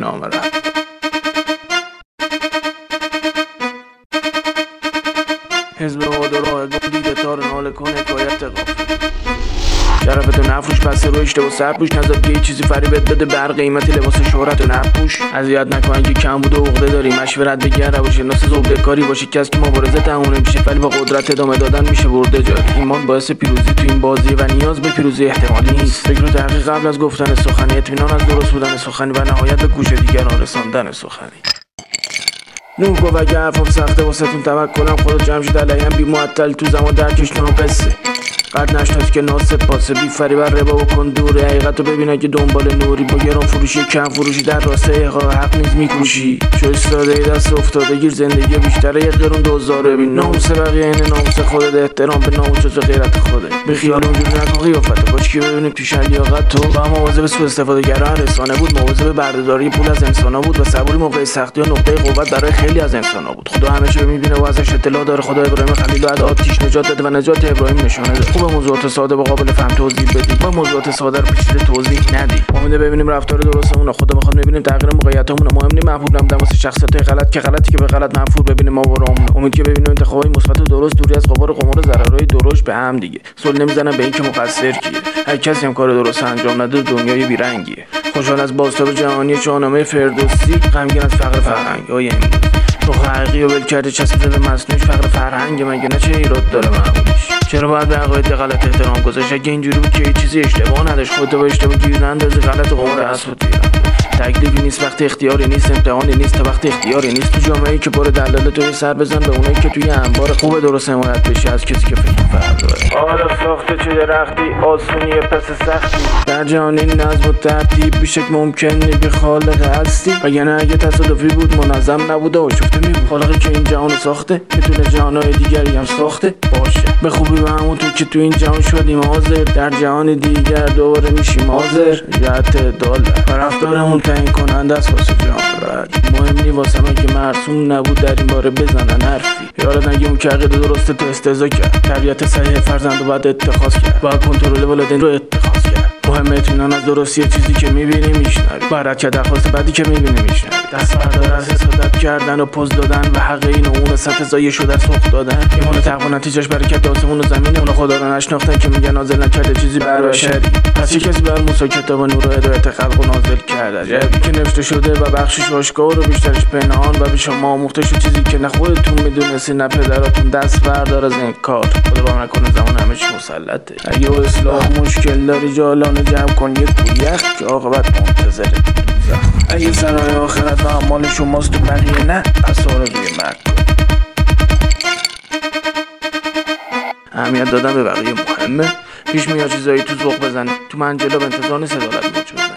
نام رفت. حزب واد و راه گم دیده تار ناله کن حکایت غافل. شرفتو نفروش بسته رو اشتباه سرپوش نذار که چیزی فریبت داده بر قیمت لباس شهرتو نپوش. اذیت نکن اگه کم بود و عقده داری مشورت بگیر روانشناس زبده‌کاری باشی کسی که مبارزه تموم نمیشه ولی با قدرت ادامه دادن میشه برده جاری. ایمان باعث پیروزی تو این بازی و نیاز به پیروزی احتمالی نیست. فکر و تحقیق قبل از گفتن سخنی، اطمینان از درست بودن سخنی و نهایت به گوش دیگران رساندن سخنی. نون گفت اگه حرفم سخته واسهتون توکلم خدا جمشید علیهم بی معطل تو زمان درکش ناقصه. قد نشناسی که ناسب پاسه بی فریبر ربا و کن دوره حقیقتو ببینه که دنبال نوری با گران فروشی کم فروشی در راسته حق نیز میکوشی. چو استاده دست افتاده گیر زندگی بیشتره یه قرون دوزاره بین ناموس بقیه اینه ناموس خودت احترام به ناموس و غیرت خوده. به خیال اونجوری نکن قیافتو باش که ببینیم توش لیاقت تو با مواظب سوء استفاده گرا رسانه بود، مواظب بردهداری پول از انسانا بود و صبوری موقع سختی و نقطه قوت برای خیلی از انسانا بود. خدا همه چی میبینه و ازش اطلاع داره. خدا ابراهیم خلیل از آتش نجات داده و نجات ابراهیم نشانه داد. خوب موضوعات ساده و قابل فهم توضیح بدی با موضوعات ساده رو پیچیده توضیح ندی. امیده ببینیم رفتار درستمون. خدا میخواد ببینیم تغییر موقعیتمون. مهم نیست محبوب نبودن واسه شخصیت غلط که غلطی که به غلط منفور ببینیم ما برامون. امید که ببینیم انتخابای مثبت و درست دوری از غبار قمار ضررهای درشت به هم دیگه. سول نمیزنن به این که مقصر کیه. هر کسی هم کار درست انجام نده دنیای بیرنگیه. خوشحال از بازتاب جهانی شاهنامه فردوسی، غمگین از فقر فرهنگ‌های امروزی. تو حقیقی و ولکرده چسبیده به مصنوعش فقر فرهنگ مگه نه چه ایراد داره معمولیش؟ چرا باید به عقاید غلط احترام گذاشت؟ اگه اینجوری بود که چیزی اشتباه نداشت خودت با اشتباه گیر نندازی. غلط قمار اسود تیرم تکلیفی نیست وقتی اختیاری نیست، امتحانی نیست تا وقتی اختیاری نیست. تو جامعه‌ای که بار دلاله توی سر بزن به اونایی که توی انبار خوب درست حمایت بشه از کسی که فکر فرق داره. حالا ساخته چه درختی آسونیه پس سختی در جهان این نظم و ترتیب بیشک ممکنه بی خالق هستی. وگرنه اگه تصادفی بود منظم نبوده و شفته میبود. خالقی که این جهان ساخته میتونه جهانهای دیگری هم ساخته باشه. به خوبی و همونطور که تو این جهان شدیم حاضر در جهان دیگر دوباره میشیم حاضر. جهت داله و رفتارمون تعیین کننده است واسه جهان بعد. مهم نی واسه من که مرسوم نبود در این باره بزنن حرفی. یادت نگه اون که عقیده درسته تو استهزا کرد. تربیت صحیح فرزند رو باید اتخاذ کرد. باید کنترل والدین رو اتخاذ کرد. مهمه اطمینان از درستی چیزی که میبینی میشنوی. باید که درخواست بعدی که میبینی میشنوی. دست بردار از حسادت کردن و پوز دادن و حق این و اون سطح ضایع شده سوخت دادن. ایمان تقوا نتیجهش برکت آسمون و زمینه. اون خدا رو نشناختن که میگن نازل نکرده چیزی بر بشری. پس چه کسی بر موسی کتاب نور و هدایت خلق و نازل کرده. عجبی که نوشته شده و بخشش آشکار و بیشترش پنهان و به شما آموخته شد چیزی که نه خودتون میدونستی نه پدراتون. دست بردار از این کار. خدا با نکنه زمان همه چی مسلطه. اگه اصلاح مشکل داری جالانه جمع کن یه کویخ که عاقبت منتظره دوزخ. اگه سرای آخرت و اعمال شماست تو بقیه نه پس آرزوی مرگ کن. اهمیت دادن به بقیه مهمه. پیش میاد چیزایی تو ذوق بزنه. تو منجلا به انتظار نیست عدالت موجود